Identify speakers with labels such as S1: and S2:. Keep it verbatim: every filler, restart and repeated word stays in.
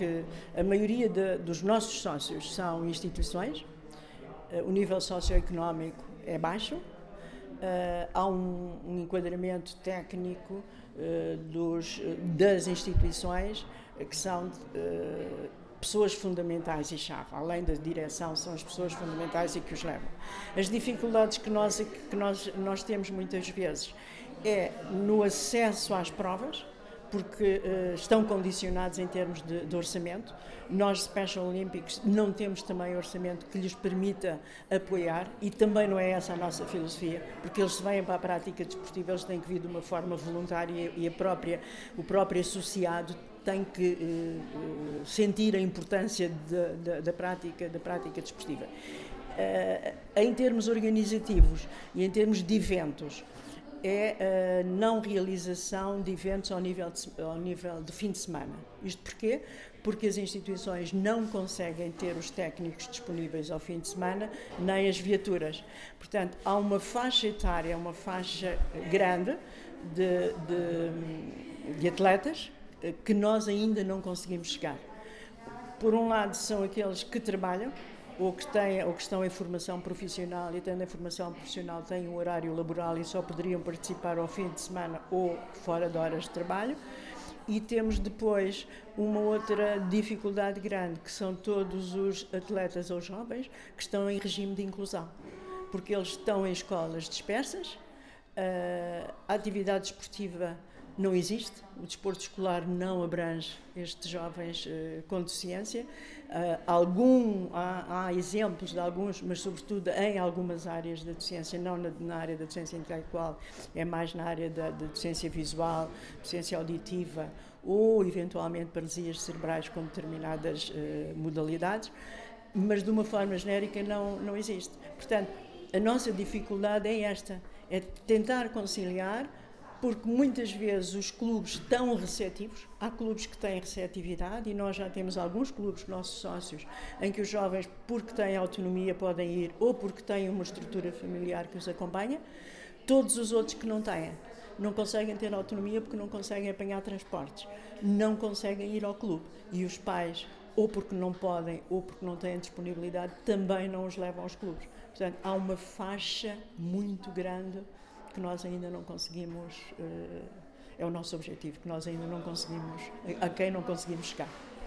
S1: A maioria de, dos nossos sócios são instituições, o nível socioeconómico é baixo, há um, um enquadramento técnico uh, dos, das instituições que são uh, pessoas fundamentais e chave, além da direção, são as pessoas fundamentais e que os levam. As dificuldades que nós, que nós, nós temos muitas vezes é no acesso às provas, porque uh, estão condicionados em termos de, de orçamento. Nós, Special Olympics, não temos também orçamento que lhes permita apoiar, e também não é essa a nossa filosofia, porque eles se vêm para a prática desportiva, eles têm que vir de uma forma voluntária, e a própria, o próprio associado tem que uh, sentir a importância de, de, da, prática, da prática desportiva. Uh, em termos organizativos e em termos de eventos, é a não realização de eventos ao nível de, ao nível de fim de semana. Isto porquê? Porque as instituições não conseguem ter os técnicos disponíveis ao fim de semana, nem as viaturas. Portanto, há uma faixa etária, uma faixa grande de, de, de atletas que nós ainda não conseguimos chegar. Por um lado, são aqueles que trabalham, ou que, têm, ou que estão em formação profissional, e tendo em formação profissional têm um horário laboral e só poderiam participar ao fim de semana ou fora de horas de trabalho. E temos depois uma outra dificuldade grande, que são todos os atletas ou jovens que estão em regime de inclusão, porque eles estão em escolas dispersas, a atividade esportiva não existe, o desporto escolar não abrange estes jovens uh, com deficiência. Uh, algum, há, há exemplos de alguns, mas sobretudo em algumas áreas da deficiência, não na, na área da deficiência intelectual, é mais na área da, da deficiência visual, deficiência auditiva ou eventualmente paralisias cerebrais com determinadas uh, modalidades, mas de uma forma genérica não, não existe. Portanto, a nossa dificuldade é esta, é tentar conciliar, porque muitas vezes os clubes estão receptivos, há clubes que têm receptividade, e nós já temos alguns clubes, nossos sócios, em que os jovens, porque têm autonomia, podem ir, ou porque têm uma estrutura familiar que os acompanha. Todos os outros que não têm, não conseguem ter autonomia porque não conseguem apanhar transportes, não conseguem ir ao clube, e os pais, ou porque não podem, ou porque não têm disponibilidade, também não os levam aos clubes. Portanto, há uma faixa muito grande que nós ainda não conseguimos, é o nosso objetivo, que nós ainda não conseguimos, a quem não conseguimos chegar.